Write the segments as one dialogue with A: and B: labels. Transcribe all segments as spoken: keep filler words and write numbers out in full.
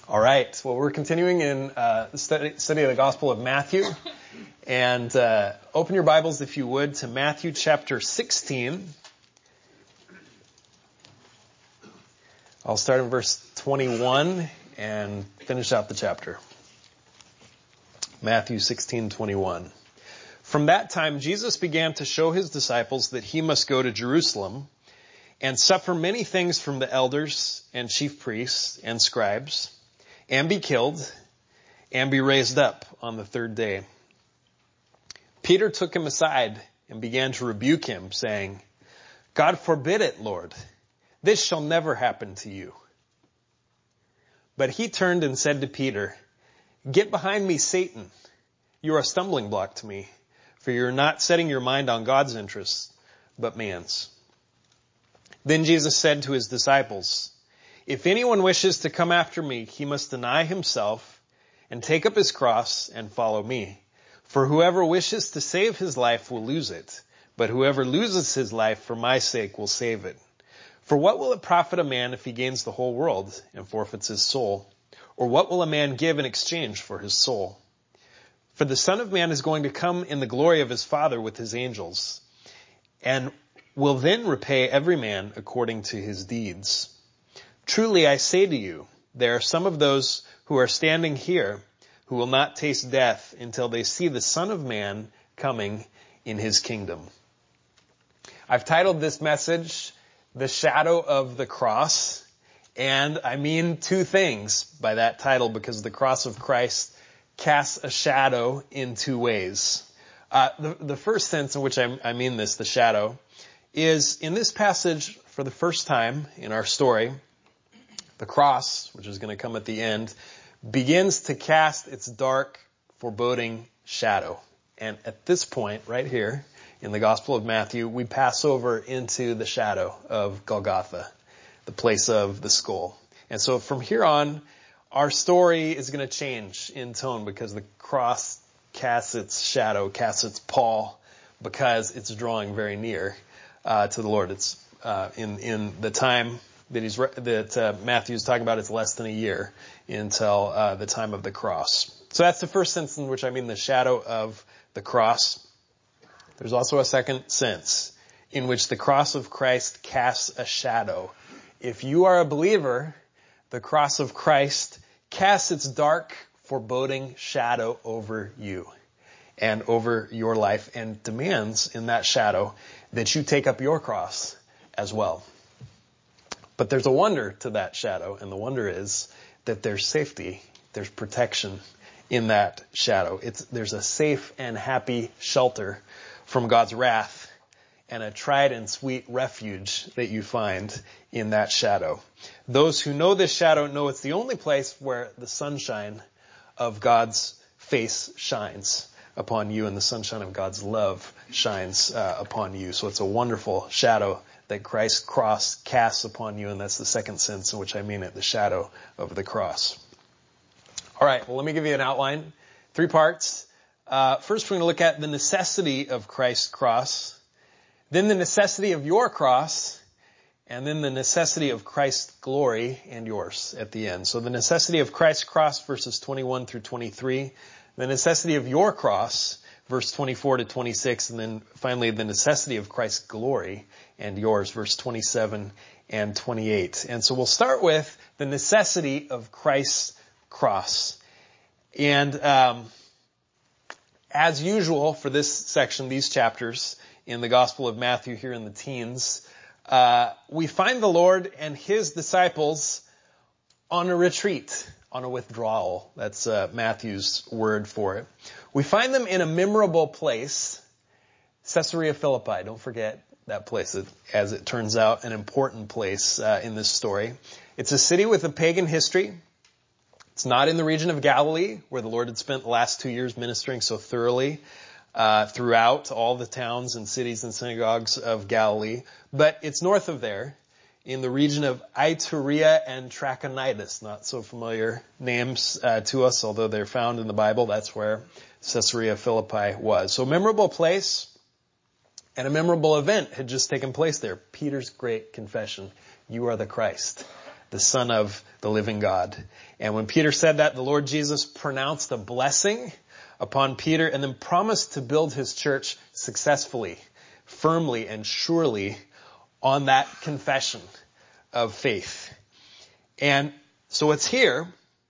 A: All right. Well, we're continuing in uh, the study, study of the Gospel of Matthew. And uh, open your Bibles, if you would, to Matthew chapter sixteen. I'll start in verse twenty-one and finish out the chapter. Matthew sixteen twenty-one. From that time, Jesus began to show his disciples that he must go to Jerusalem and suffer many things from the elders and chief priests and scribes, and be killed, and be raised up on the third day. Peter took him aside and began to rebuke him, saying, God forbid it, Lord. This shall never happen to you. But he turned and said to Peter, Get behind me, Satan. You are a stumbling block to me, for you are not setting your mind on God's interests, but man's. Then Jesus said to his disciples, If anyone wishes to come after me, he must deny himself and take up his cross and follow me. For whoever wishes to save his life will lose it, but whoever loses his life for my sake will save it. For what will it profit a man if he gains the whole world and forfeits his soul? Or what will a man give in exchange for his soul? For the Son of Man is going to come in the glory of his Father with his angels, and will then repay every man according to his deeds. Truly I say to you, there are some of those who are standing here who will not taste death until they see the Son of Man coming in his kingdom. I've titled this message, The Shadow of the Cross, and I mean two things by that title because the cross of Christ casts a shadow in two ways. Uh, the, the first sense in which I, I mean this, the shadow, is in this passage for the first time in our story, the cross, which is going to come at the end, begins to cast its dark, foreboding shadow. And at this point, right here, in the Gospel of Matthew, we pass over into the shadow of Golgotha, the place of the skull. And so from here on, our story is going to change in tone because the cross casts its shadow, casts its pall, because it's drawing very near uh, to the Lord. It's uh, in in the time that he's that uh, Matthew's talking about. It's less than a year until uh, the time of the cross. So that's the first sense in which I mean the shadow of the cross. There's also a second sense in which the cross of Christ casts a shadow. If you are a believer, the cross of Christ casts its dark, foreboding shadow over you and over your life, and demands in that shadow that you take up your cross as well. But there's a wonder to that shadow, and the wonder is that there's safety, there's protection in that shadow. It's, there's a safe and happy shelter from God's wrath and a tried and sweet refuge that you find in that shadow. Those who know this shadow know it's the only place where the sunshine of God's face shines upon you and the sunshine of God's love shines uh, upon you. So it's a wonderful shadow that Christ's cross casts upon you, and that's the second sense in which I mean it, the shadow of the cross. All right, well, let me give you an outline. Three parts. Uh, first, we're going to look at the necessity of Christ's cross, then the necessity of your cross, and then the necessity of Christ's glory and yours at the end. So the necessity of Christ's cross, verses twenty-one through twenty-three, the necessity of your cross, verse twenty-four to twenty-six, and then finally the necessity of Christ's glory and yours, verse twenty-seven and twenty-eight. And so we'll start with the necessity of Christ's cross. And um, as usual for this section, these chapters in the Gospel of Matthew here in the teens, uh, we find the Lord and his disciples on a retreat, on a withdrawal. That's uh, Matthew's word for it. We find them in a memorable place, Caesarea Philippi. Don't forget that place, as it turns out, an important place uh, in this story. It's a city with a pagan history. It's not in the region of Galilee, where the Lord had spent the last two years ministering so thoroughly uh, throughout all the towns and cities and synagogues of Galilee. But it's north of there, in the region of Iturea and Trachonitis. Not so familiar names uh, to us, although they're found in the Bible. That's where Caesarea Philippi was. So a memorable place, and a memorable event had just taken place there. Peter's great confession. You are the Christ. the Son of the living God. And when Peter said that, the Lord Jesus pronounced a blessing upon Peter and then promised to build his church successfully, firmly, and surely on that confession of faith. And so it's here,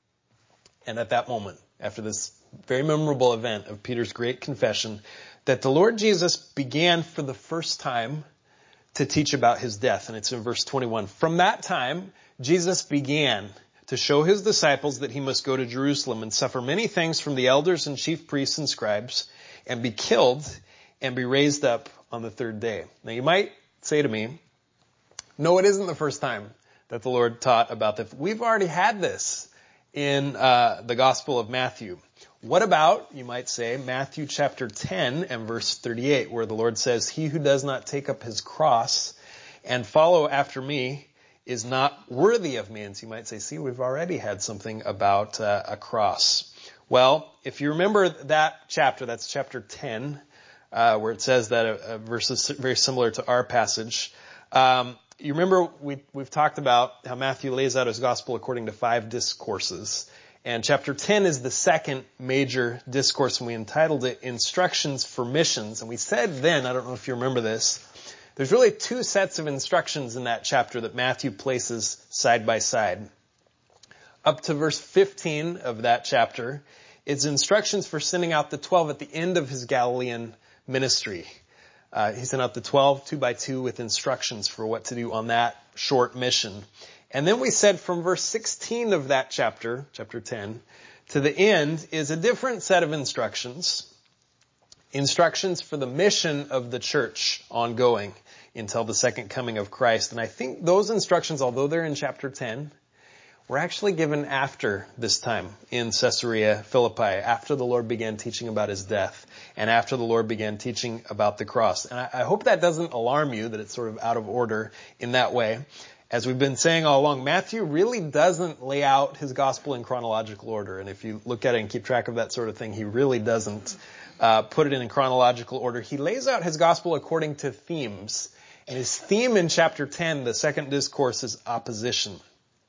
A: and at that moment, after this very memorable event of Peter's great confession, that the Lord Jesus began for the first time to teach about his death. And it's in verse twenty-one. From that time, Jesus began to show his disciples that he must go to Jerusalem and suffer many things from the elders and chief priests and scribes and be killed and be raised up on the third day. Now you might say to me, no, it isn't the first time that the Lord taught about this. We've already had this in uh, the Gospel of Matthew. What about, you might say, Matthew chapter ten and verse thirty-eight, where the Lord says, he who does not take up his cross and follow after me is not worthy of me. And so you might say, see, we've already had something about uh, a cross. Well, if you remember that chapter, that's chapter ten, uh, where it says that a, a verse is very similar to our passage. Um, you remember we, we've talked about how Matthew lays out his gospel according to five discourses. And chapter ten is the second major discourse, and we entitled it Instructions for Missions. And we said then, I don't know if you remember this, there's really two sets of instructions in that chapter that Matthew places side by side. Up to verse fifteen of that chapter, it's instructions for sending out the twelve at the end of his Galilean ministry. Uh, he sent out the twelve, two by two, with instructions for what to do on that short mission. And then we said from verse sixteen of that chapter, chapter ten, to the end is a different set of instructions. Instructions for the mission of the church ongoing until the second coming of Christ. And I think those instructions, although they're in chapter ten, were actually given after this time in Caesarea Philippi, after the Lord began teaching about his death and after the Lord began teaching about the cross. And I, I hope that doesn't alarm you, that it's sort of out of order in that way. As we've been saying all along, Matthew really doesn't lay out his gospel in chronological order. And if you look at it and keep track of that sort of thing, he really doesn't uh, put it in chronological order. He lays out his gospel according to themes. And his theme in chapter ten, the second discourse, is opposition.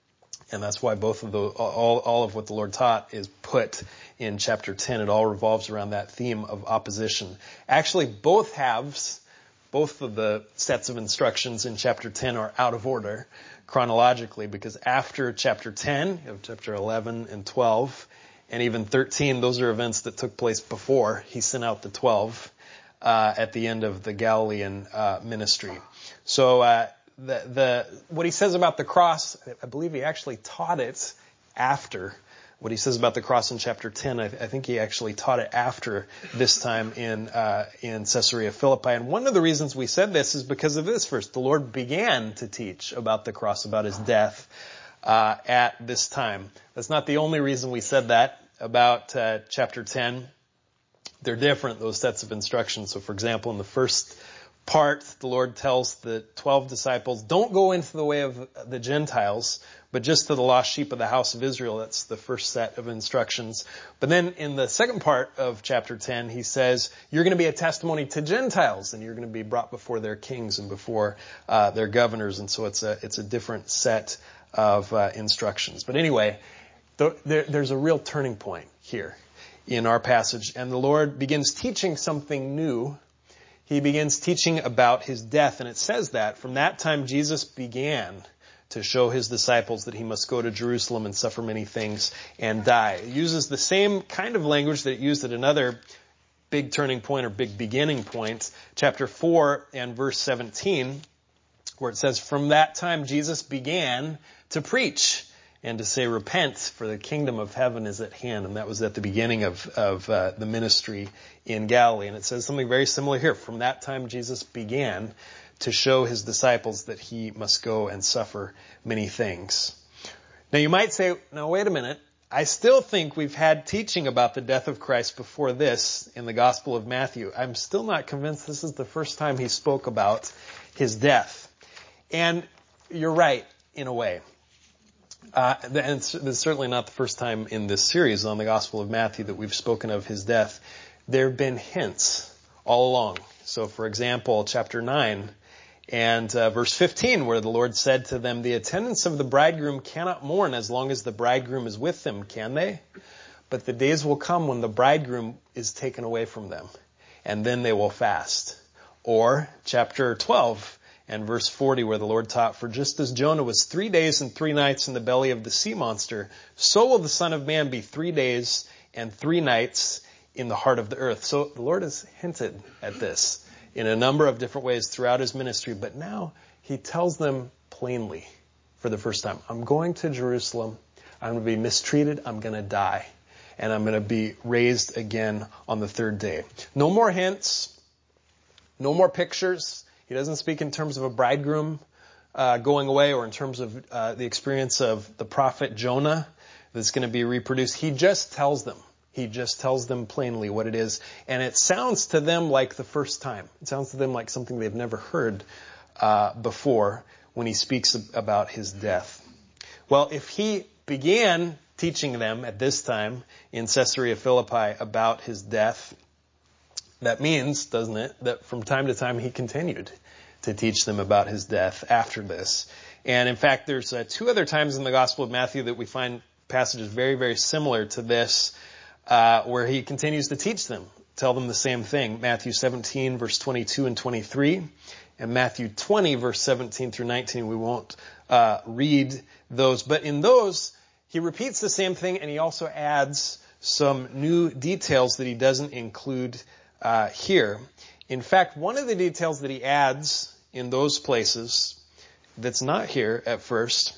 A: And that's why both of the, all, all of what the Lord taught is put in chapter ten. It all revolves around that theme of opposition. Actually, both halves, both of the sets of instructions in chapter ten are out of order chronologically, because after chapter ten, you have chapter eleven and twelve, and even thirteen, those are events that took place before he sent out the twelve uh, at the end of the Galilean uh, ministry. So, uh, The, the, what he says about the cross, I believe he actually taught it after. What he says about the cross in chapter ten, I, I think he actually taught it after this time in, uh, in Caesarea Philippi. And one of the reasons we said this is because of this verse. The Lord began to teach about the cross, about his death, uh, at this time. That's not the only reason we said that about, uh, chapter ten. They're different, those sets of instructions. So for example, in the first part, the Lord tells the twelve disciples, don't go into the way of the Gentiles, but just to the lost sheep of the house of Israel. That's the first set of instructions. But then in the second part of chapter ten, he says, you're going to be a testimony to Gentiles, and you're going to be brought before their kings and before uh, their governors. And so it's a, it's a different set of uh, instructions. But anyway, th- there, there's a real turning point here in our passage. And the Lord begins teaching something new. He begins teaching about his death, and it says that from that time Jesus began to show his disciples that he must go to Jerusalem and suffer many things and die. It uses the same kind of language that it used at another big turning point or big beginning point, chapter four and verse seventeen, where it says, from that time Jesus began to preach and to say, repent, for the kingdom of heaven is at hand. And that was at the beginning of, of uh, the ministry in Galilee. And it says something very similar here. From that time, Jesus began to show his disciples that he must go and suffer many things. Now you might say, now wait a minute. I still think we've had teaching about the death of Christ before this in the Gospel of Matthew. I'm still not convinced this is the first time he spoke about his death. And you're right, in a way. Uh, and it's, it's certainly not the first time in this series on the Gospel of Matthew that we've spoken of his death. There have been hints all along. So, for example, chapter nine And uh, verse fifteen, where the Lord said to them, the attendants of the bridegroom cannot mourn as long as the bridegroom is with them, can they? But the days will come when the bridegroom is taken away from them, and then they will fast. Or chapter twelve and verse forty, where the Lord taught, for just as Jonah was three days and three nights in the belly of the sea monster, so will the Son of Man be three days and three nights in the heart of the earth. So the Lord has hinted at this in a number of different ways throughout his ministry, but now he tells them plainly for the first time, I'm going to Jerusalem, I'm going to be mistreated, I'm going to die, and I'm going to be raised again on the third day. No more hints, no more pictures. He doesn't speak in terms of a bridegroom uh, going away or in terms of uh, the experience of the prophet Jonah that's going to be reproduced. He just tells them. He just tells them plainly what it is. And it sounds to them like the first time. It sounds to them like something they've never heard uh, before when he speaks about his death. Well, if he began teaching them at this time in Caesarea Philippi about his death, that means, doesn't it, that from time to time he continued to teach them about his death after this. And in fact, there's uh, two other times in the Gospel of Matthew that we find passages very, very similar to this, Uh, where he continues to teach them, tell them the same thing. Matthew seventeen, verse twenty-two and twenty-three, and Matthew twenty, verse seventeen through nineteen. We won't uh, read those, but in those, he repeats the same thing, and he also adds some new details that he doesn't include uh, here. In fact, one of the details that he adds in those places that's not here at first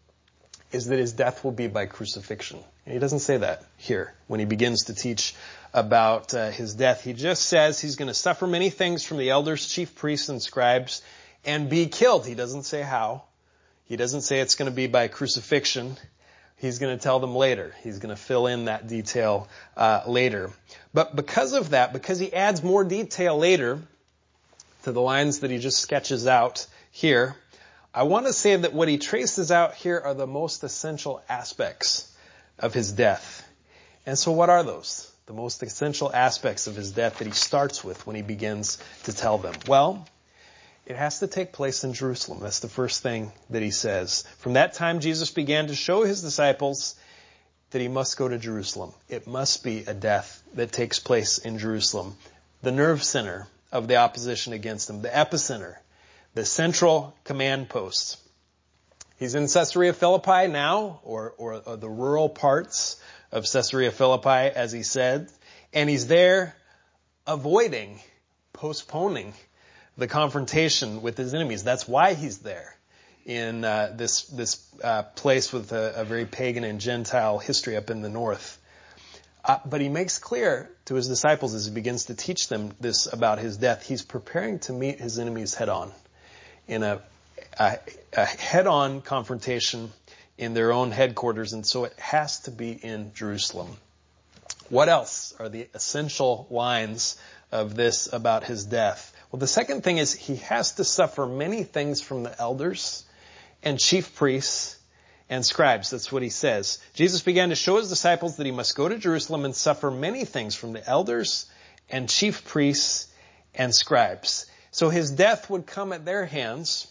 A: is that his death will be by crucifixion. And he doesn't say that here when he begins to teach about uh, his death. He just says he's going to suffer many things from the elders, chief priests, and scribes and be killed. He doesn't say how. He doesn't say it's going to be by crucifixion. He's going to tell them later. He's going to fill in that detail uh, later. But because of that, because he adds more detail later to the lines that he just sketches out here, I want to say that what he traces out here are the most essential aspects of his death. And so what are those? The most essential aspects of his death that he starts with when he begins to tell them. Well, it has to take place in Jerusalem. That's the first thing that he says. From that time, Jesus began to show his disciples that he must go to Jerusalem. It must be a death that takes place in Jerusalem. The nerve center of the opposition against him, the epicenter, the central command post. He's in Caesarea Philippi now, or, or, or the rural parts of Caesarea Philippi, as he said, and he's there avoiding, postponing the confrontation with his enemies. That's why he's there in uh, this this uh, place with a, a very pagan and Gentile history up in the north. Uh, but he makes clear to his disciples as he begins to teach them this about his death, he's preparing to meet his enemies head on in a A, a head-on confrontation in their own headquarters, and so it has to be in Jerusalem. What else are the essential lines of this about his death? Well, the second thing is he has to suffer many things from the elders and chief priests and scribes. That's what he says. Jesus began to show his disciples that he must go to Jerusalem and suffer many things from the elders and chief priests and scribes. So his death would come at their hands,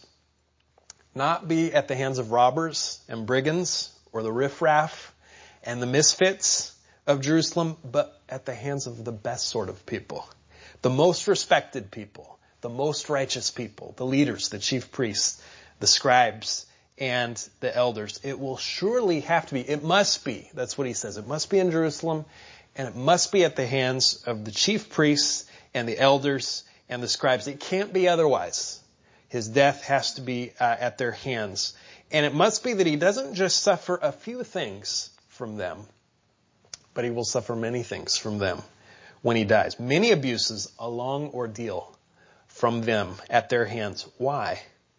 A: not be at the hands of robbers and brigands or the riffraff and the misfits of Jerusalem, but at the hands of the best sort of people, the most respected people, the most righteous people, the leaders, the chief priests, the scribes, and the elders. It will surely have to be, it must be, that's what he says, it must be in Jerusalem, and it must be at the hands of the chief priests and the elders and the scribes. It can't be otherwise. His death has to be uh, at their hands. And it must be that he doesn't just suffer a few things from them, but he will suffer many things from them when he dies. Many abuses, a long ordeal from them at their hands. Why?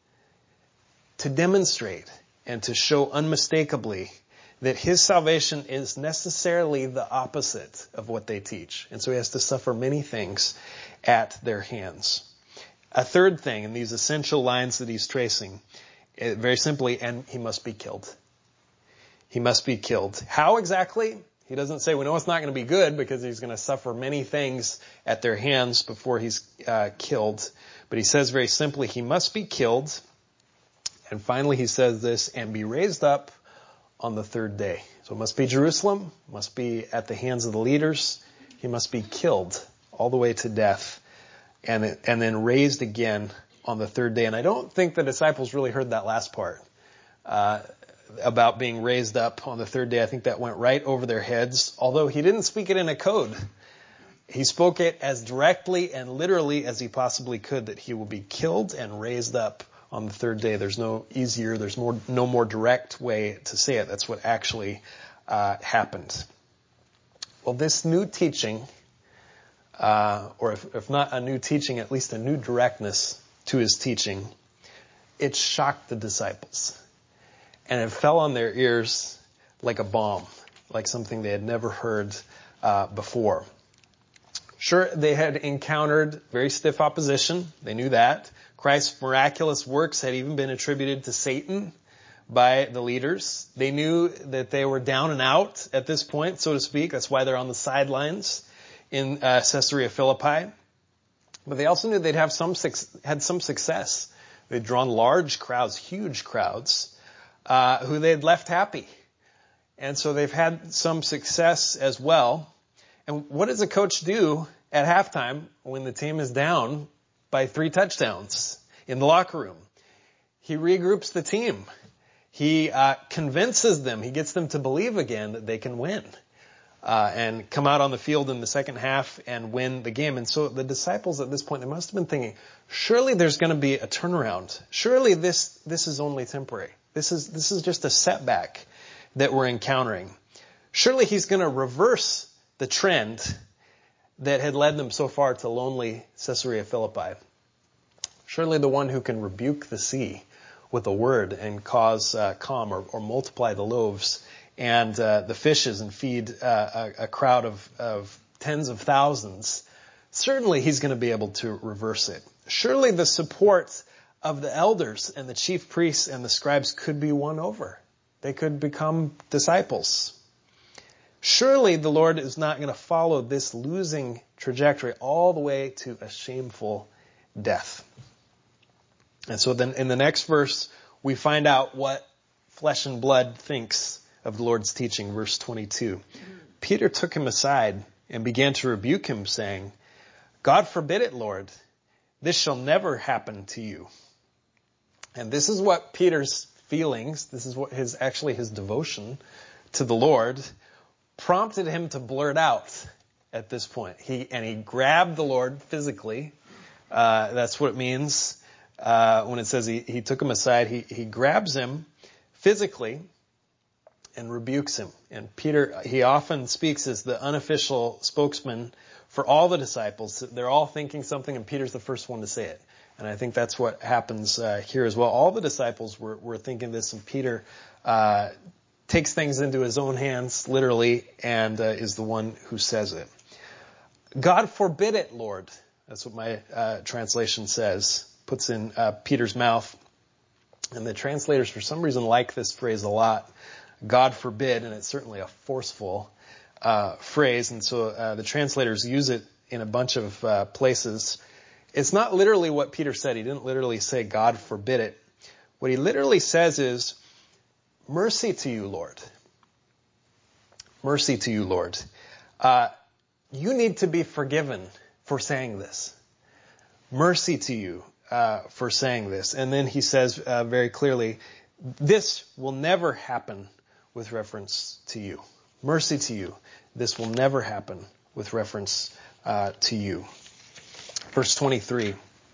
A: To demonstrate and to show unmistakably that his salvation is necessarily the opposite of what they teach. And so he has to suffer many things at their hands. A third thing in these essential lines that he's tracing, very simply, and he must be killed. He must be killed. How exactly? He doesn't say, we know it's not going to be good because he's going to suffer many things at their hands before he's uh, killed. But he says very simply, he must be killed. And finally he says this, and be raised up on the third day. So it must be Jerusalem, must be at the hands of the leaders. He must be killed all the way to death and, and then raised again on the third day. And I don't think the disciples really heard that last part. Uh, about being raised up on the third day. I think that went right over their heads, although he didn't speak it in a code. He spoke it as directly and literally as he possibly could, that he will be killed and raised up on the third day. There's no easier, there's more, no more direct way to say it. That's what actually uh, happened. Well, this new teaching, uh, or if, if not a new teaching, at least a new directness to his teaching, it shocked the disciples. And it fell on their ears like a bomb, like something they had never heard uh, before. Sure, they had encountered very stiff opposition. They knew that. Christ's miraculous works had even been attributed to Satan by the leaders. They knew that they were down and out at this point, so to speak. That's why they're on the sidelines in uh, Caesarea Philippi. But they also knew they'd have some had some success. They'd drawn large crowds, huge crowds, Uh, who they had left happy. And so they've had some success as well. And what does a coach do at halftime when the team is down by three touchdowns in the locker room? He regroups the team. He uh, convinces them, he gets them to believe again that they can win uh, and come out on the field in the second half and win the game. And so the disciples at this point, they must have been thinking, surely there's going to be a turnaround. Surely this this is only temporary. This is this is just a setback that we're encountering. Surely he's going to reverse the trend that had led them so far to lonely Caesarea Philippi. Surely the one who can rebuke the sea with a word and cause uh, calm, or, or multiply the loaves and uh, the fishes and feed uh, a, a crowd of, of tens of thousands, certainly he's going to be able to reverse it. Surely the support of the elders and the chief priests and the scribes could be won over. They could become disciples. Surely the Lord is not going to follow this losing trajectory all the way to a shameful death. And so then in the next verse, we find out what flesh and blood thinks of the Lord's teaching. Verse twenty-two. Peter took him aside and began to rebuke him, saying, God forbid it, Lord. This shall never happen to you. And this is what Peter's feelings, this is what his, actually his devotion to the Lord prompted him to blurt out at this point. He, and he grabbed the Lord physically. Uh, that's what it means, uh, when it says he, he took him aside. He, he grabs him physically and rebukes him. And Peter, he often speaks as the unofficial spokesman for all the disciples. They're all thinking something, and Peter's the first one to say it. And I think that's what happens uh, here as well. All the disciples were, were thinking this, and Peter uh, takes things into his own hands, literally, and uh, is the one who says it. God forbid it, Lord. That's what my uh, translation says. Puts in uh, Peter's mouth. And the translators, for some reason, like this phrase a lot. God forbid, and it's certainly a forceful uh, phrase. And so uh, the translators use it in a bunch of uh, places. It's not literally what Peter said. He didn't literally say, God forbid it. What he literally says is, mercy to you, Lord. Mercy to you, Lord. Uh, you need to be forgiven for saying this. Mercy to you uh, for saying this. And then he says uh, very clearly, this will never happen with reference to you. Mercy to you. This will never happen with reference uh, to you. Verse twenty-three.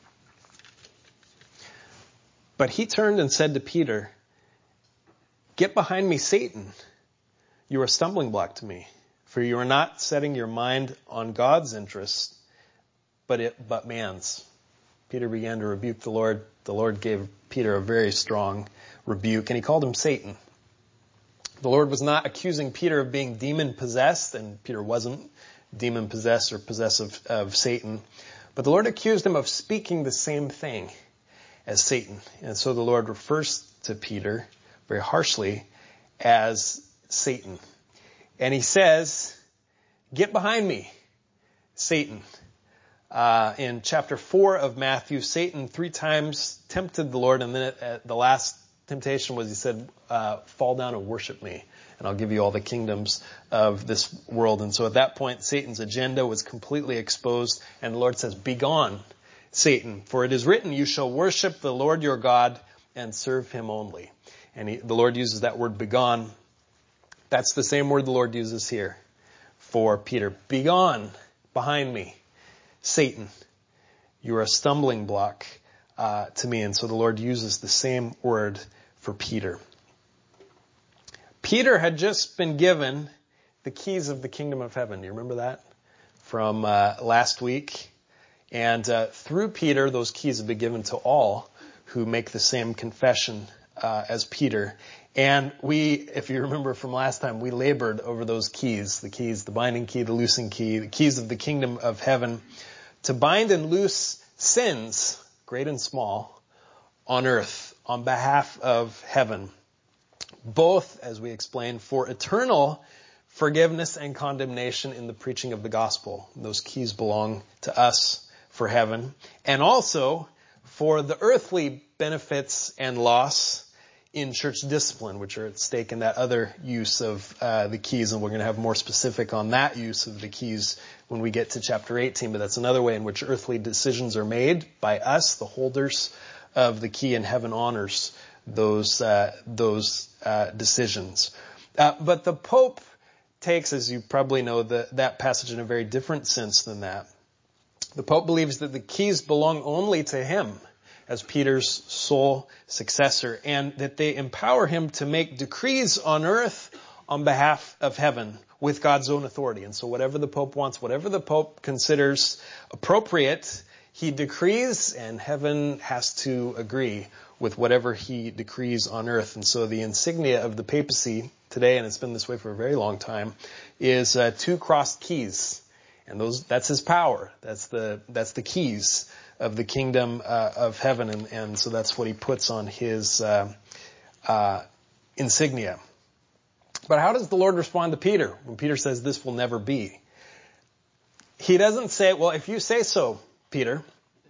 A: But he turned and said to Peter, get behind me, Satan. You are a stumbling block to me, for you are not setting your mind on God's interests, but it, but man's. Peter began to rebuke the Lord. The Lord gave Peter a very strong rebuke, and he called him Satan. The Lord was not accusing Peter of being demon-possessed, and Peter wasn't demon-possessed or possessive of Satan. But the Lord accused him of speaking the same thing as Satan. And so the Lord refers to Peter very harshly as Satan. And he says, get behind me, Satan. Uh, in chapter four of Matthew, Satan three times tempted the Lord, and then at, at the last temptation was he said, uh, fall down and worship me, and I'll give you all the kingdoms of this world. And so at that point, Satan's agenda was completely exposed, and the Lord says, begone, Satan, for it is written, you shall worship the Lord your God and serve him only. And he, the Lord uses that word begone. That's the same word the Lord uses here for Peter. Begone behind me, Satan. You are a stumbling block uh, to me. And so the Lord uses the same word for Peter. Peter had just been given the keys of the kingdom of heaven. Do you remember that from uh, last week? And uh, through Peter, those keys have been given to all who make the same confession uh, as Peter. And we, if you remember from last time, we labored over those keys, the keys, the binding key, the loosing key, the keys of the kingdom of heaven, to bind and loose sins, great and small, on earth on behalf of heaven. Both, as we explained, for eternal forgiveness and condemnation in the preaching of the gospel. Those keys belong to us for heaven. And also for the earthly benefits and loss in church discipline, which are at stake in that other use of uh, the keys. And we're going to have more specific on that use of the keys when we get to chapter eighteen. But that's another way in which earthly decisions are made by us, the holders of the key, and heaven honors those uh, those uh, decisions. Uh, but the Pope takes, as you probably know, the, that passage in a very different sense than that. The Pope believes that the keys belong only to him as Peter's sole successor, and that they empower him to make decrees on earth on behalf of heaven with God's own authority. And so whatever the Pope wants, whatever the Pope considers appropriate, he decrees, and heaven has to agree with whatever he decrees on earth. And so the insignia of the papacy today, and it's been this way for a very long time, is uh, two crossed keys. And those, that's his power. That's the, that's the keys of the kingdom uh, of heaven. And, and so that's what he puts on his uh, uh, insignia. But how does the Lord respond to Peter when Peter says this will never be? He doesn't say, well, if you say so, Peter,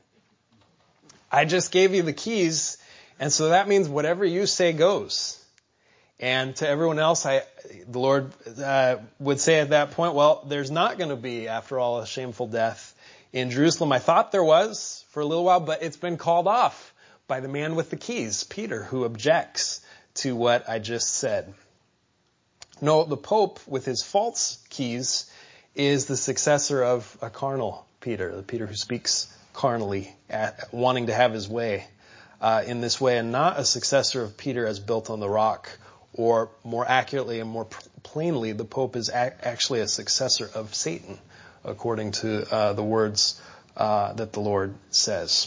A: I just gave you the keys, and so that means whatever you say goes. And to everyone else, I, the Lord uh, would say at that point, well, there's not going to be, after all, a shameful death in Jerusalem. I thought there was for a little while, but it's been called off by the man with the keys, Peter, who objects to what I just said. No, the Pope, with his false keys, is the successor of a carnal Peter, the Peter who speaks carnally, at, wanting to have his way uh, in this way, and not a successor of Peter as built on the rock. Or more accurately and more plainly, the Pope is a- actually a successor of Satan, according to uh, the words uh, that the Lord says.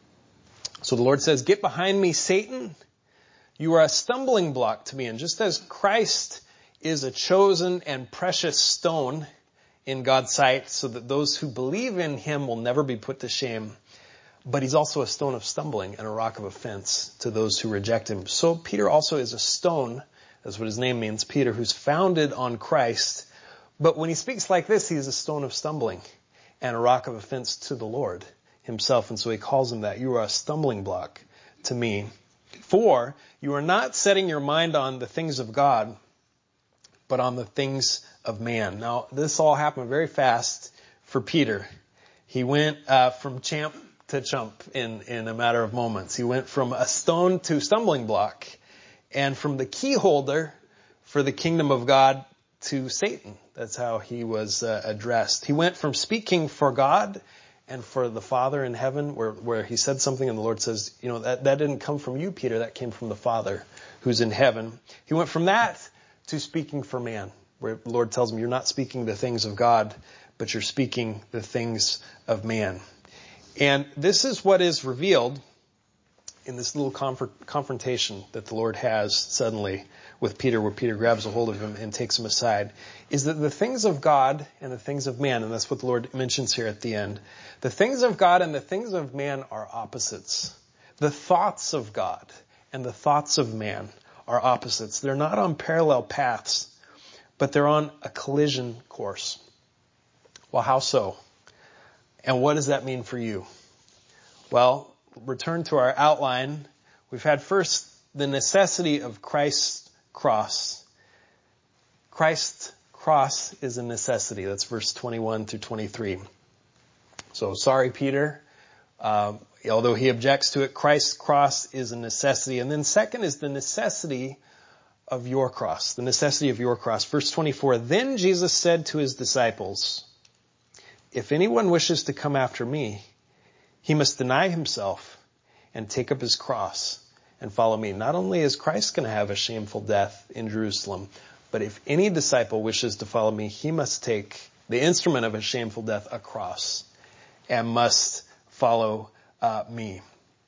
A: So the Lord says, get behind me, Satan. You are a stumbling block to me. And just as Christ is a chosen and precious stone in God's sight, so that those who believe in him will never be put to shame, but he's also a stone of stumbling and a rock of offense to those who reject him. So Peter also is a stone. That's what his name means, Peter, who's founded on Christ. But when he speaks like this, he is a stone of stumbling and a rock of offense to the Lord himself. And so he calls him that. You are a stumbling block to me. For you are not setting your mind on the things of God, but on the things of man. Now, this all happened very fast for Peter. He went uh, from champ to chump in, in a matter of moments. He went from a stone to stumbling block, and from the key holder for the kingdom of God to Satan. That's how he was uh, addressed. He went from speaking for God and for the Father in heaven, where, where he said something and the Lord says, you know, that, that didn't come from you, Peter, that came from the Father who's in heaven. He went from that to speaking for man, where the Lord tells him, you're not speaking the things of God, but you're speaking the things of man. And this is what is revealed in this little conf- confrontation that the Lord has suddenly with Peter, where Peter grabs a hold of him and takes him aside, is that the things of God and the things of man, and that's what the Lord mentions here at the end, the things of God and the things of man are opposites. The thoughts of God and the thoughts of man are opposites. They're not on parallel paths, but they're on a collision course. Well, how so? And what does that mean for you? Well, return to our outline. We've had first the necessity of Christ's cross. Christ's cross is a necessity. That's verse twenty-one through twenty-three. So sorry, Peter. Uh, although he objects to it, Christ's cross is a necessity. And then second is the necessity of your cross. The necessity of your cross. Verse twenty-four, then Jesus said to his disciples, if anyone wishes to come after me, he must deny himself and take up his cross and follow me. Not only is Christ going to have a shameful death in Jerusalem, but if any disciple wishes to follow me, he must take the instrument of a shameful death, a cross, and must follow uh, me.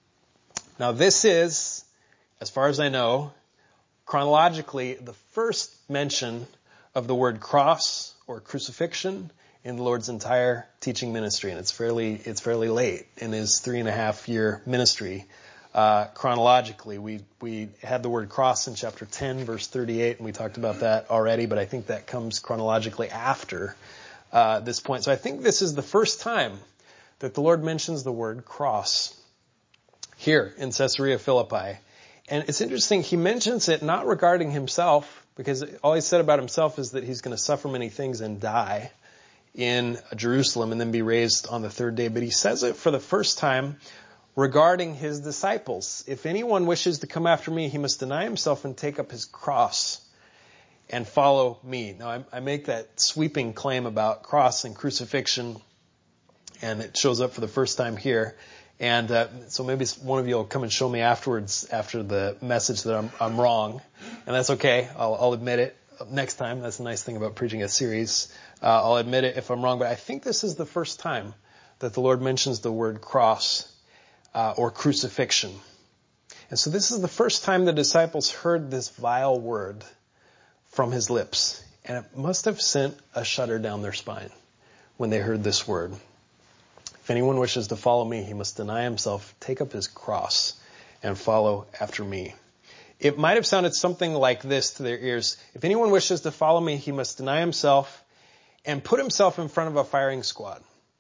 A: Now this is, as far as I know, chronologically the first mention of the word cross or crucifixion in the Lord's entire teaching ministry, and it's fairly it's fairly late in his three and a half year ministry. Uh, chronologically, we we had the word cross in chapter ten, verse thirty-eight, and we talked about that already. But I think that comes chronologically after uh, this point. So I think this is the first time that the Lord mentions the word cross here in Caesarea Philippi. And it's interesting, he mentions it not regarding himself, because all he said about himself is that he's going to suffer many things and die in Jerusalem and then be raised on the third day. But he says it for the first time regarding his disciples. If anyone wishes to come after me, he must deny himself and take up his cross and follow me. Now, I, I make that sweeping claim about cross and crucifixion, and it shows up for the first time here. And uh, so maybe one of you will come and show me afterwards, after the message, that I'm, I'm wrong. And that's okay. I'll, I'll admit it next time. That's the nice thing about preaching a series. Uh, I'll admit it if I'm wrong. But I think this is the first time that the Lord mentions the word cross uh, or crucifixion. And so this is the first time the disciples heard this vile word from his lips. And it must have sent a shudder down their spine when they heard this word. If anyone wishes to follow me, he must deny himself, take up his cross, and follow after me. It might have sounded something like this to their ears. If anyone wishes to follow me, he must deny himself and put himself in front of a firing squad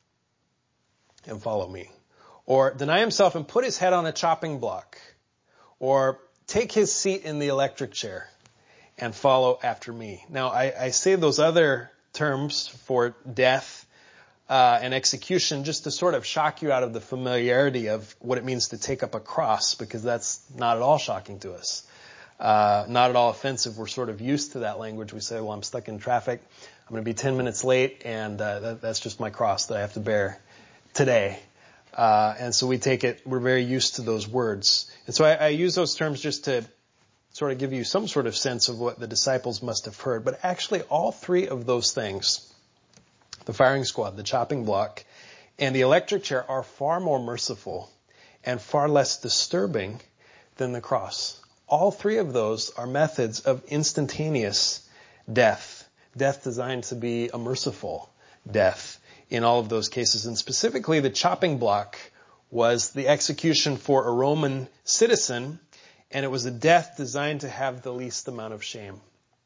A: and follow me. Or deny himself and put his head on a chopping block. Or take his seat in the electric chair and follow after me. Now, I, I say those other terms for death Uh, and execution just to sort of shock you out of the familiarity of what it means to take up a cross, because that's not at all shocking to us. Uh, not at all offensive. We're sort of used to that language. We say, well, I'm stuck in traffic. I'm going to be ten minutes late, and uh, that, that's just my cross that I have to bear today. Uh, and so we take it, we're very used to those words. And so I, I use those terms just to sort of give you some sort of sense of what the disciples must have heard. But actually, all three of those things, the firing squad, the chopping block, and the electric chair, are far more merciful and far less disturbing than the cross. All three of those are methods of instantaneous death. Death designed to be a merciful death in all of those cases. And specifically, the chopping block was the execution for a Roman citizen, and it was a death designed to have the least amount of shame.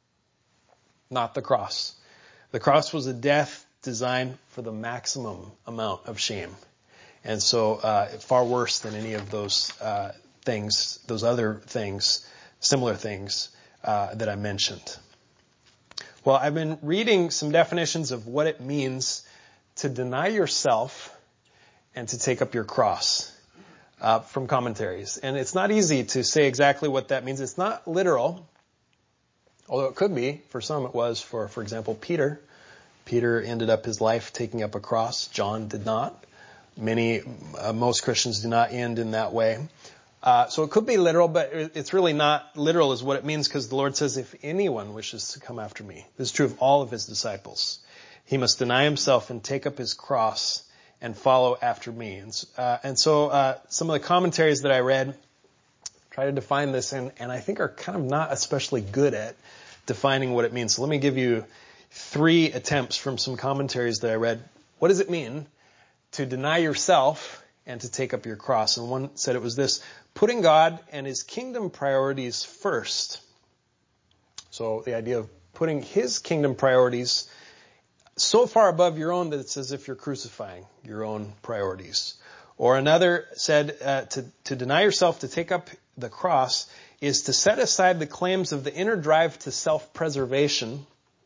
A: Not the cross. The cross was a death designed for the maximum amount of shame. And so uh, far worse than any of those uh, things, those other things, similar things uh, that I mentioned. Well, I've been reading some definitions of what it means to deny yourself and to take up your cross uh, from commentaries. And it's not easy to say exactly what that means. It's not literal, although it could be. For some it was. For, for example, Peter. Peter ended up his life taking up a cross. John did not. Many, uh, most Christians do not end in that way. Uh, so it could be literal, but it's really not literal is what it means, because the Lord says, if anyone wishes to come after me, this is true of all of his disciples, he must deny himself and take up his cross and follow after me. And, uh, and so uh, some of the commentaries that I read try to define this, and, and I think are kind of not especially good at defining what it means. So let me give you three attempts from some commentaries that I read. What does it mean to deny yourself and to take up your cross? And one said it was this: putting God and his kingdom priorities first. So the idea of putting his kingdom priorities so far above your own that it's as if you're crucifying your own priorities. Or another said uh, to, to deny yourself, to take up the cross, is to set aside the claims of the inner drive to self-preservation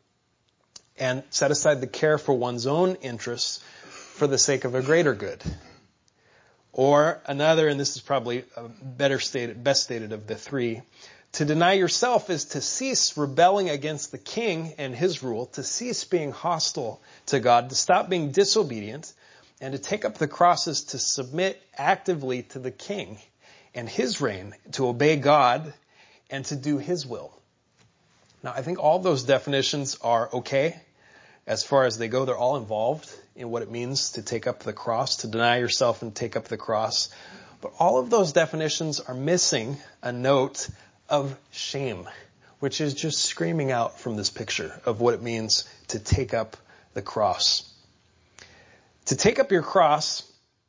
A: and set aside the care for one's own interests for the sake of a greater good. Or another, and this is probably a better stated, best stated of the three, to deny yourself is to cease rebelling against the king and his rule, to cease being hostile to God, to stop being disobedient, and to take up the cross is to submit actively to the king and his reign, to obey God and to do his will. Now, I think all those definitions are okay. As far as they go, they're all involved in what it means to take up the cross, to deny yourself and take up the cross. But all of those definitions are missing a note of shame, which is just screaming out from this picture of what it means to take up the cross. To take up your cross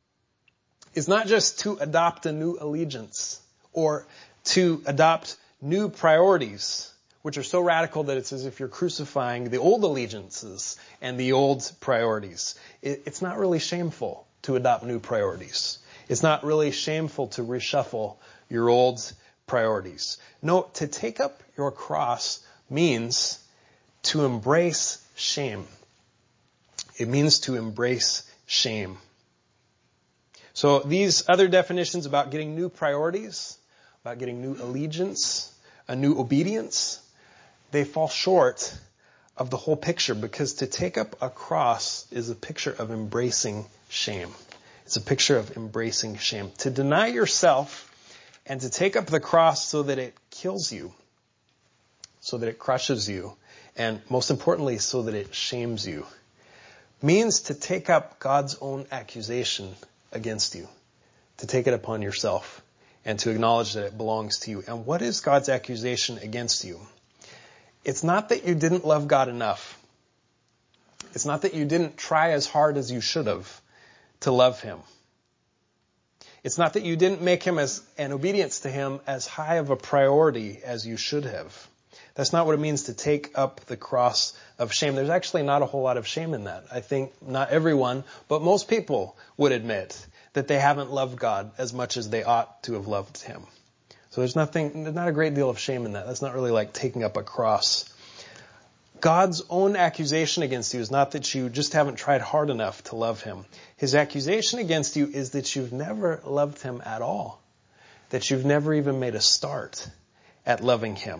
A: is not just to adopt a new allegiance or to adopt new priorities, which are so radical that it's as if you're crucifying the old allegiances and the old priorities. It's not really shameful to adopt new priorities. It's not really shameful to reshuffle your old priorities. No, to take up your cross means to embrace shame. It means to embrace shame. So these other definitions about getting new priorities, about getting new allegiance, a new obedience, they fall short of the whole picture, because to take up a cross is a picture of embracing shame. It's a picture of embracing shame. To deny yourself and to take up the cross so that it kills you, so that it crushes you, and most importantly, so that it shames you, means to take up God's own accusation against you, to take it upon yourself, and to acknowledge that it belongs to you. And what is God's accusation against you? It's not that you didn't love God enough. It's not that you didn't try as hard as you should have to love him. It's not that you didn't make him as, and obedience to him as high of a priority as you should have. That's not what it means to take up the cross of shame. There's actually not a whole lot of shame in that. I think not everyone, but most people would admit that they haven't loved God as much as they ought to have loved him. So there's nothing, there's not a great deal of shame in that. That's not really like taking up a cross. God's own accusation against you is not that you just haven't tried hard enough to love him. His accusation against you is that you've never loved him at all. That you've never even made a start at loving him.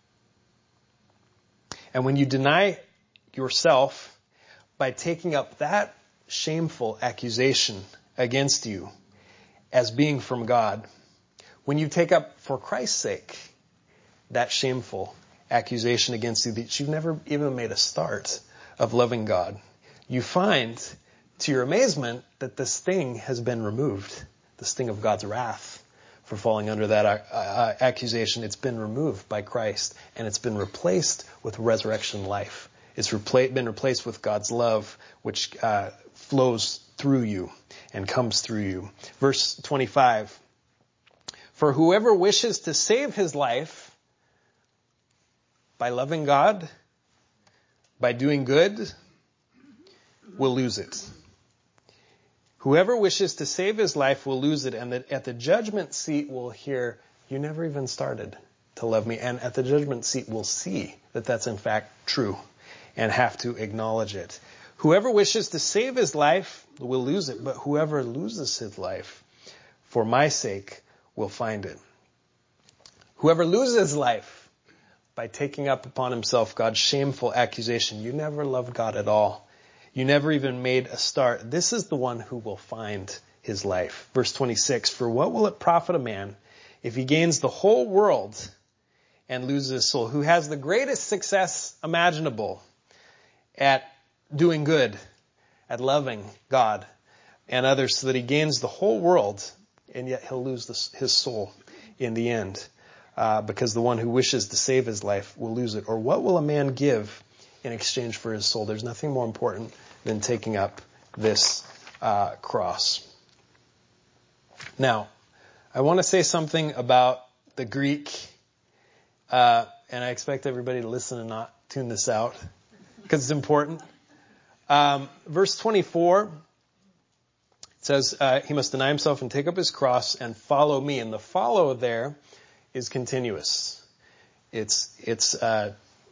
A: And when you deny yourself by taking up that shameful accusation against you as being from God, when you take up for Christ's sake that shameful accusation against you that you've never even made a start of loving God, you find, to your amazement, that the sting has been removed. The sting of God's wrath for falling under that uh, accusation, it's been removed by Christ, and it's been replaced with resurrection life. It's repla- been replaced with God's love, which uh, flows through you and comes through you. Verse twenty-five, for whoever wishes to save his life by loving God, by doing good, will lose it. Whoever wishes to save his life will lose it, and that at the judgment seat will hear, you never even started to love me. And at the judgment seat will see that that's in fact true and have to acknowledge it. Whoever wishes to save his life will lose it, but whoever loses his life for my sake will find it. Whoever loses life by taking up upon himself God's shameful accusation, you never loved God at all. You never even made a start. This is the one who will find his life. Verse twenty-six, for what will it profit a man if he gains the whole world and loses his soul? Who has the greatest success imaginable at doing good, at loving God and others, so that he gains the whole world, and yet he'll lose this, his soul in the end. Uh, because the one who wishes to save his life will lose it. Or what will a man give in exchange for his soul? There's nothing more important than taking up this uh, cross. Now, I want to say something about the Greek, uh, and I expect everybody to listen and not tune this out because it's important. Um, verse twenty-four says uh, he must deny himself and take up his cross and follow me. And the follow there is continuous. It's it's uh,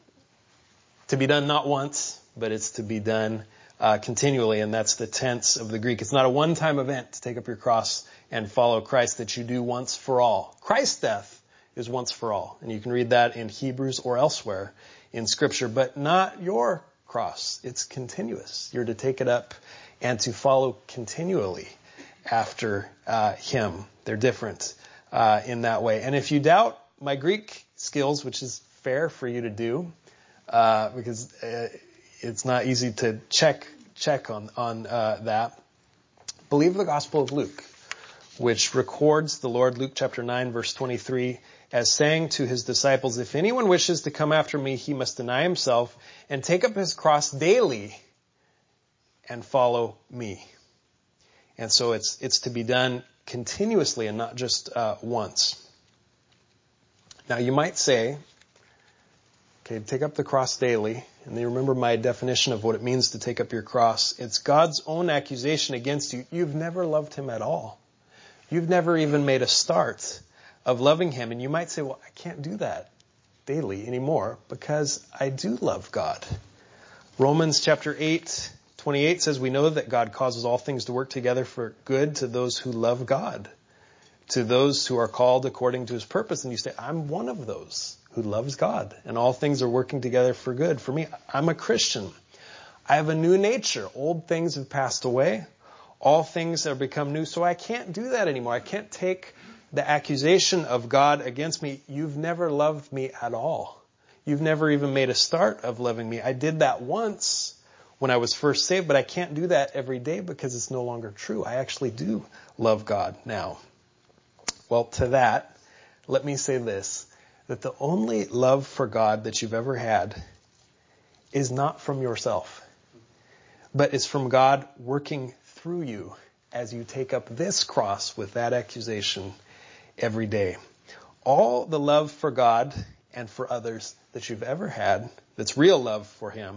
A: to be done not once, but it's to be done uh, continually, and that's the tense of the Greek. It's not a one-time event to take up your cross and follow Christ that you do once for all. Christ's death is once for all, and you can read that in Hebrews or elsewhere in Scripture, but not your cross. It's continuous. You're to take it up and to follow continually after uh, him. They're different uh, in that way. And if you doubt my Greek skills, which is fair for you to do, uh, because uh, it's not easy to check check on on uh, that, believe the Gospel of Luke, which records the Lord, Luke chapter nine, verse twenty-three, as saying to his disciples, if anyone wishes to come after me, he must deny himself and take up his cross daily and follow me. And so it's it's to be done continuously and not just uh, once. Now you might say, okay, take up the cross daily, and you remember my definition of what it means to take up your cross. It's God's own accusation against you. You've never loved him at all. You've never even made a start of loving him. And you might say, well, I can't do that daily anymore because I do love God. Romans chapter eight, twenty-eight says, we know that God causes all things to work together for good to those who love God, to those who are called according to his purpose. And you say, I'm one of those who loves God, and all things are working together for good. For me, I'm a Christian. I have a new nature. Old things have passed away. All things have become new. So I can't do that anymore. I can't take the accusation of God against me. You've never loved me at all. You've never even made a start of loving me. I did that once when I was first saved, but I can't do that every day because it's no longer true. I actually do love God now. Well, to that, let me say this, that the only love for God that you've ever had is not from yourself, but it's from God working through you as you take up this cross with that accusation every day. All the love for God and for others that you've ever had, that's real love for him,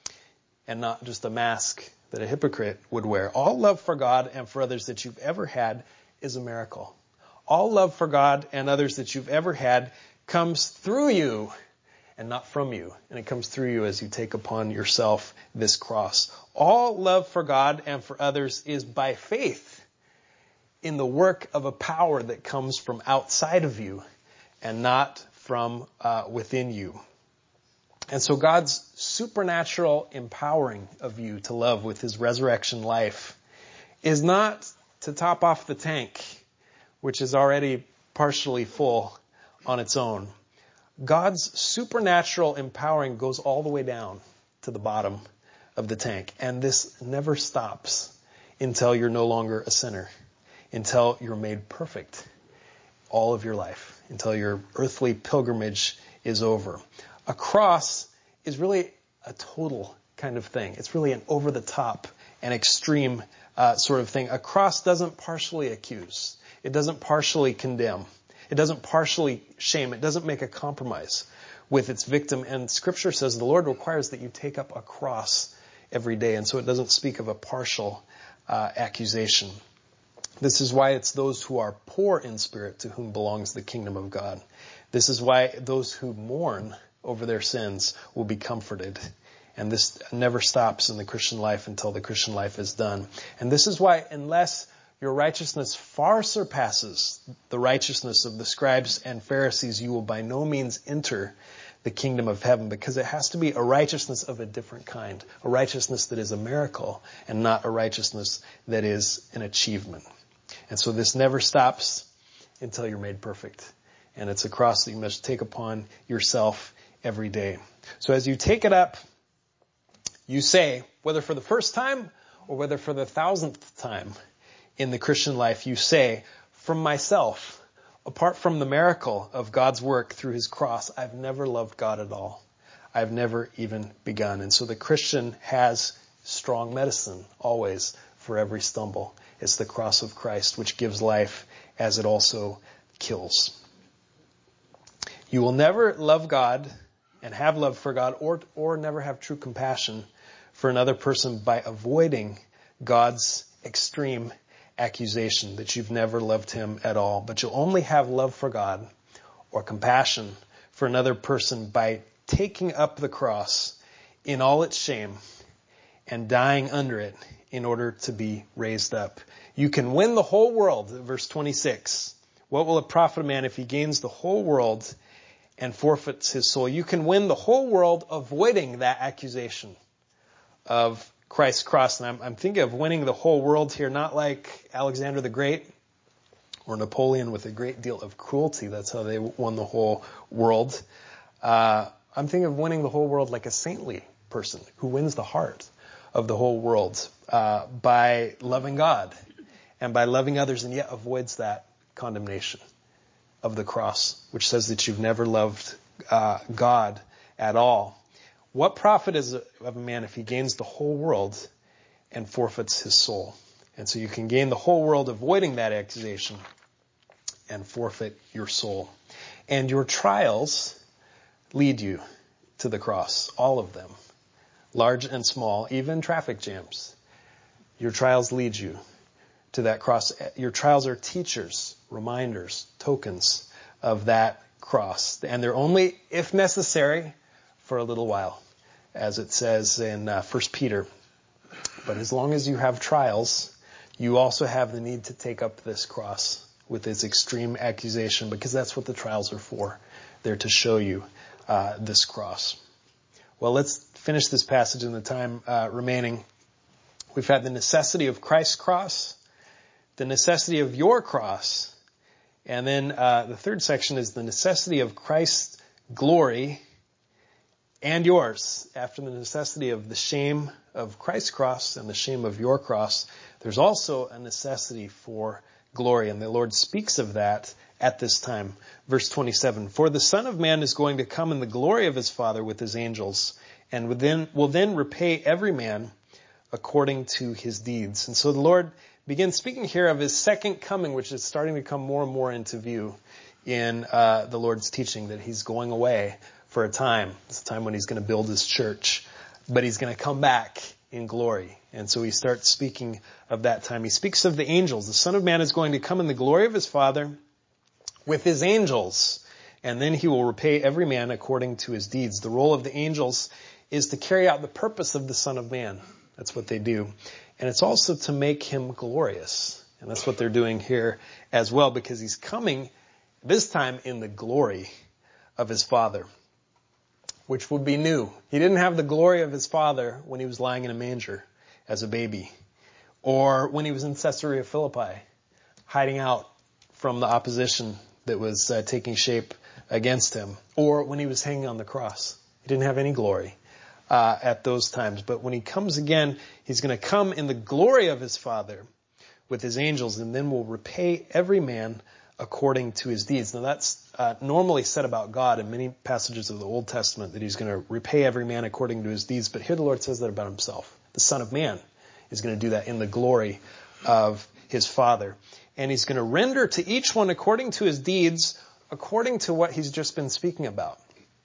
A: and not just a mask that a hypocrite would wear. All love for God and for others that you've ever had is a miracle. All love for God and others that you've ever had comes through you and not from you. And it comes through you as you take upon yourself this cross. All love for God and for others is by faith in the work of a power that comes from outside of you and not from uh, within you. And so God's supernatural empowering of you to love with his resurrection life is not to top off the tank, which is already partially full on its own. God's supernatural empowering goes all the way down to the bottom of the tank. And this never stops until you're no longer a sinner, until you're made perfect all of your life, until your earthly pilgrimage is over. A cross is really a total kind of thing. It's really an over-the-top and extreme uh, sort of thing. A cross doesn't partially accuse. It doesn't partially condemn. It doesn't partially shame. It doesn't make a compromise with its victim. And Scripture says the Lord requires that you take up a cross every day. And so it doesn't speak of a partial uh, accusation. This is why it's those who are poor in spirit to whom belongs the kingdom of God. This is why those who mourn over their sins will be comforted. And this never stops in the Christian life until the Christian life is done. And this is why unless your righteousness far surpasses the righteousness of the scribes and Pharisees, you will by no means enter the kingdom of heaven, because it has to be a righteousness of a different kind, a righteousness that is a miracle and not a righteousness that is an achievement. And so this never stops until you're made perfect. And it's a cross that you must take upon yourself every day. So as you take it up, you say, whether for the first time or whether for the thousandth time in the Christian life, you say, from myself, apart from the miracle of God's work through his cross, I've never loved God at all. I've never even begun. And so the Christian has strong medicine always for every stumble. It's the cross of Christ, which gives life as it also kills. You will never love God and have love for God, or or never have true compassion for another person by avoiding God's extreme accusation that you've never loved him at all. But you'll only have love for God or compassion for another person by taking up the cross in all its shame and dying under it in order to be raised up. You can win the whole world, verse twenty-six. What will it profit a man if he gains the whole world and forfeits his soul? You can win the whole world avoiding that accusation of Christ's cross. And I'm, I'm thinking of winning the whole world here, not like Alexander the Great or Napoleon with a great deal of cruelty. That's how they won the whole world. Uh, I'm thinking of winning the whole world like a saintly person who wins the heart of the whole world uh, by loving God and by loving others, and yet avoids that condemnation of the cross, which says that you've never loved uh, God at all. What profit is it of a man if he gains the whole world and forfeits his soul? And so you can gain the whole world avoiding that accusation and forfeit your soul. And your trials lead you to the cross, all of them, large and small, even traffic jams. Your trials lead you to that cross. Your trials are teachers, reminders, tokens of that cross. And they're only, if necessary, for a little while, as it says in uh, First Peter. But as long as you have trials, you also have the need to take up this cross with its extreme accusation, because that's what the trials are for. They're to show you uh, this cross. Well, let's finish this passage in the time uh, remaining. We've had the necessity of Christ's cross, the necessity of your cross, and then uh, the third section is the necessity of Christ's glory and yours. After the necessity of the shame of Christ's cross and the shame of your cross, there's also a necessity for glory, and the Lord speaks of that at this time. Verse twenty-seven, for the Son of Man is going to come in the glory of his Father with his angels, and will then, will then repay every man according to his deeds. And so the Lord begins speaking here of his second coming, which is starting to come more and more into view in uh, the Lord's teaching, that he's going away for a time. It's a time when he's going to build his church, but he's going to come back in glory. And so he starts speaking of that time. He speaks of the angels. The Son of Man is going to come in the glory of his Father with his angels, and then he will repay every man according to his deeds. The role of the angels is to carry out the purpose of the Son of Man. That's what they do. And it's also to make him glorious. And that's what they're doing here as well, because he's coming this time in the glory of his Father, which would be new. He didn't have the glory of his Father when he was lying in a manger as a baby, or when he was in Caesarea Philippi, hiding out from the opposition that was uh, taking shape against him, or when he was hanging on the cross. He didn't have any glory uh, at those times. But when he comes again, he's going to come in the glory of his Father with his angels, and then will repay every man according to his deeds. Now that's uh, normally said about God in many passages of the Old Testament, that he's going to repay every man according to his deeds. But here the Lord says that about himself. The Son of Man is going to do that in the glory of his Father. And he's going to render to each one according to his deeds, according to what he's just been speaking about.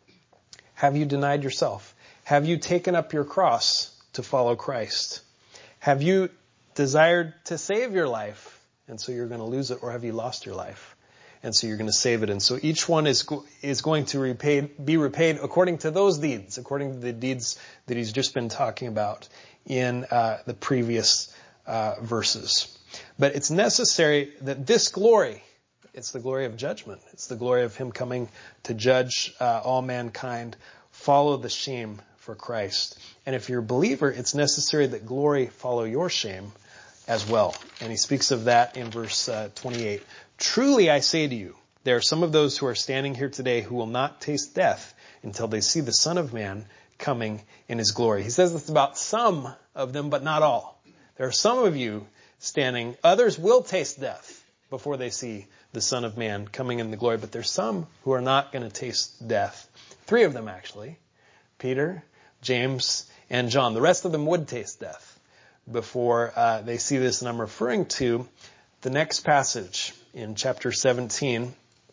A: Have you denied yourself? Have you taken up your cross to follow Christ? Have you desired to save your life, and so you're going to lose it? Or have you lost your life, and so you're going to save it? And so each one is is going to repay, be repaid according to those deeds, according to the deeds that he's just been talking about in uh, the previous uh, verses. But it's necessary that this glory, it's the glory of judgment, it's the glory of him coming to judge uh, all mankind, follow the shame for Christ. And if you're a believer, it's necessary that glory follow your shame as well. And he speaks of that in verse uh, twenty-eight. Truly I say to you, there are some of those who are standing here today who will not taste death until they see the Son of Man coming in his glory. He says this about some of them, but not all. There are some of you standing, others will taste death before they see the Son of Man coming in the glory, but there's some who are not going to taste death. Three of them actually, Peter, James, and John. The rest of them would taste death before uh, they see this. And I'm referring to the next passage in chapter seventeen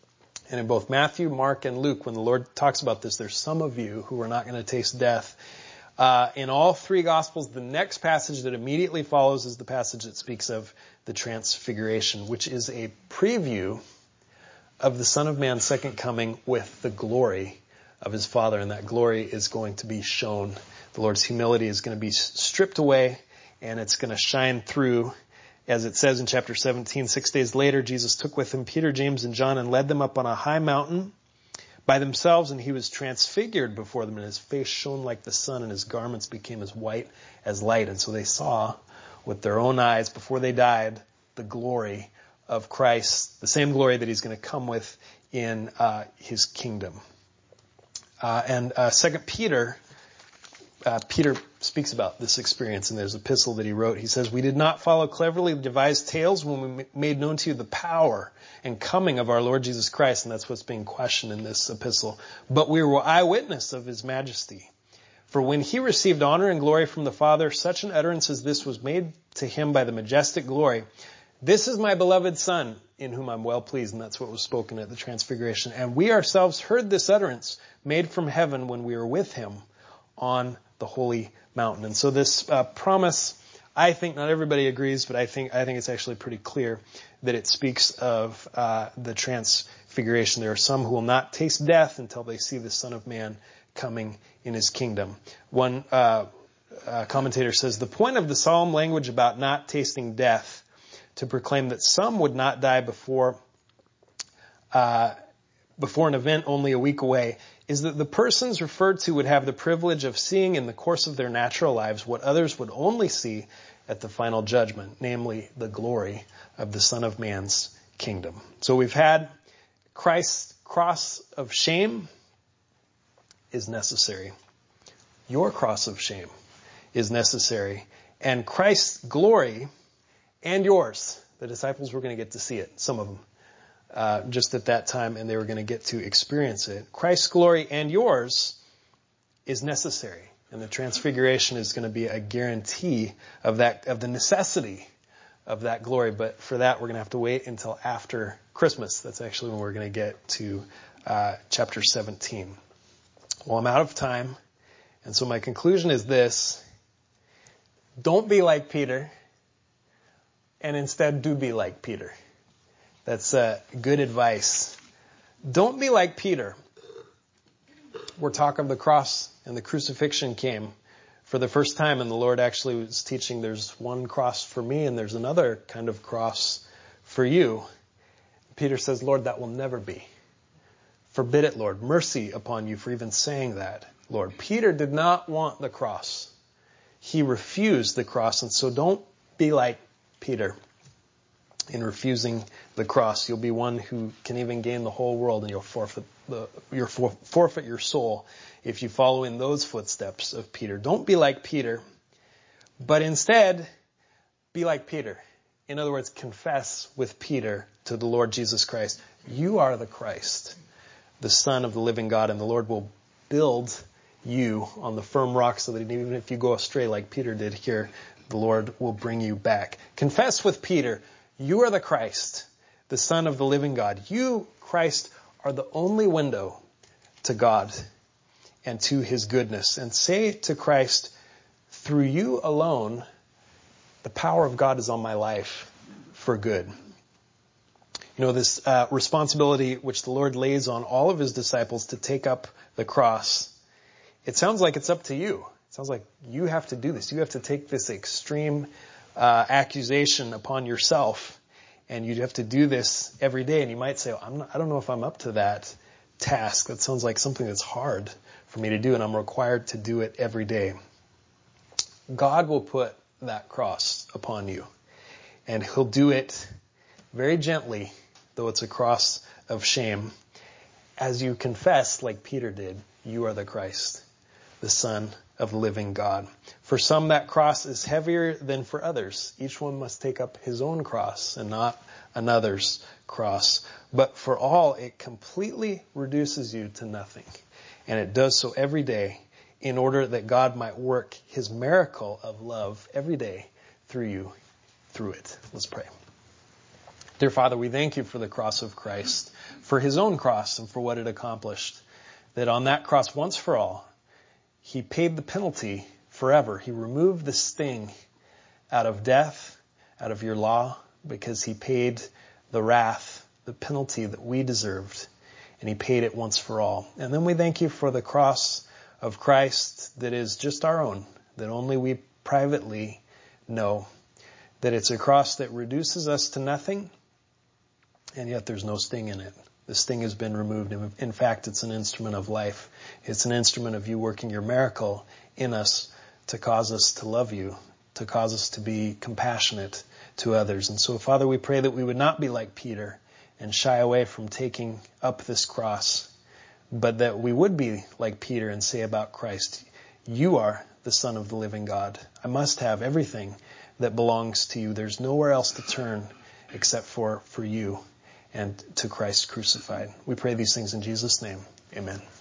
A: And in both Matthew, Mark, and Luke, when the Lord talks about this, there's some of you who are not going to taste death. Uh, in all three Gospels, the next passage that immediately follows is the passage that speaks of the Transfiguration, which is a preview of the Son of Man's second coming with the glory of his Father. And that glory is going to be shown. The Lord's humility is going to be stripped away, and it's going to shine through. As it says in chapter seventeen, six days later, Jesus took with him Peter, James, and John and led them up on a high mountain by themselves, and he was transfigured before them, and his face shone like the sun, and his garments became as white as light. And so they saw with their own eyes, before they died, the glory of Christ, the same glory that he's going to come with in uh, his kingdom. Uh, and uh, Second Peter, uh, Peter speaks about this experience in his epistle that he wrote. He says, "We did not follow cleverly devised tales when we made known to you the power and coming of our Lord Jesus Christ," and that's what's being questioned in this epistle, "but we were eyewitness of his majesty. For when he received honor and glory from the Father, such an utterance as this was made to him by the majestic glory, 'This is my beloved Son, in whom I'm well pleased,'" and that's what was spoken at the Transfiguration. "And we ourselves heard this utterance made from heaven when we were with him on the holy mountain." And so this uh, promise, I think not everybody agrees, but I think I think it's actually pretty clear that it speaks of uh, the Transfiguration. There are some who will not taste death until they see the Son of Man coming in his kingdom. One uh, uh, commentator says, "The point of the solemn language about not tasting death to proclaim that some would not die before uh, before an event only a week away is that the persons referred to would have the privilege of seeing in the course of their natural lives what others would only see at the final judgment, namely the glory of the Son of Man's kingdom." So we've had Christ's cross of shame is necessary. Your cross of shame is necessary. And Christ's glory and yours. The disciples were going to get to see it, some of them, uh, just at that time, and they were going to get to experience it. Christ's glory and yours is necessary. And the Transfiguration is going to be a guarantee of that, of the necessity of that glory. But for that, we're going to have to wait until after Christmas. That's actually when we're going to get to uh, chapter seventeen. Well, I'm out of time. And so my conclusion is this: don't be like Peter, and instead do be like Peter. That's uh, good advice. Don't be like Peter, where talk of the cross and the crucifixion came for the first time, and the Lord actually was teaching there's one cross for me and there's another kind of cross for you. Peter says, "Lord, that will never be. Forbid it, Lord. Mercy upon you for even saying that, Lord." Peter did not want the cross. He refused the cross, and so don't be like Peter in refusing the cross. You'll be one who can even gain the whole world, and you'll forfeit the, you'll for, forfeit your soul if you follow in those footsteps of Peter. Don't be like Peter, but instead be like Peter. In other words, confess with Peter to the Lord Jesus Christ, "You are the Christ, the Son of the living God," and the Lord will build you on the firm rock so that even if you go astray like Peter did here, the Lord will bring you back. Confess with Peter, "You are the Christ, the Son of the living God." You, Christ, are the only window to God and to his goodness. And say to Christ, "Through you alone, the power of God is on my life for good." You know, this uh, responsibility which the Lord lays on all of his disciples to take up the cross, it sounds like it's up to you. It sounds like you have to do this. You have to take this extreme uh, accusation upon yourself, and you have to do this every day. And you might say, I'm not, I don't know if I'm up to that task. That sounds like something that's hard for me to do, and I'm required to do it every day. God will put that cross upon you, and he'll do it very gently, though it's a cross of shame, as you confess, like Peter did, "You are the Christ, the Son of the living God." For some, that cross is heavier than for others. Each one must take up his own cross and not another's cross. But for all, it completely reduces you to nothing. And it does so every day in order that God might work his miracle of love every day through you, through it. Let's pray. Dear Father, we thank you for the cross of Christ, for his own cross and for what it accomplished. That on that cross, once for all, he paid the penalty forever. He removed the sting out of death, out of your law, because he paid the wrath, the penalty that we deserved, and he paid it once for all. And then we thank you for the cross of Christ that is just our own, that only we privately know, that it's a cross that reduces us to nothing, and yet there's no sting in it. The sting has been removed. In fact, it's an instrument of life. It's an instrument of you working your miracle in us to cause us to love you, to cause us to be compassionate to others. And so, Father, we pray that we would not be like Peter and shy away from taking up this cross, but that we would be like Peter and say about Christ, you are the Son of the living God. I must have everything that belongs to you. There's nowhere else to turn except for, for you and to Christ crucified. We pray these things in Jesus' name. Amen.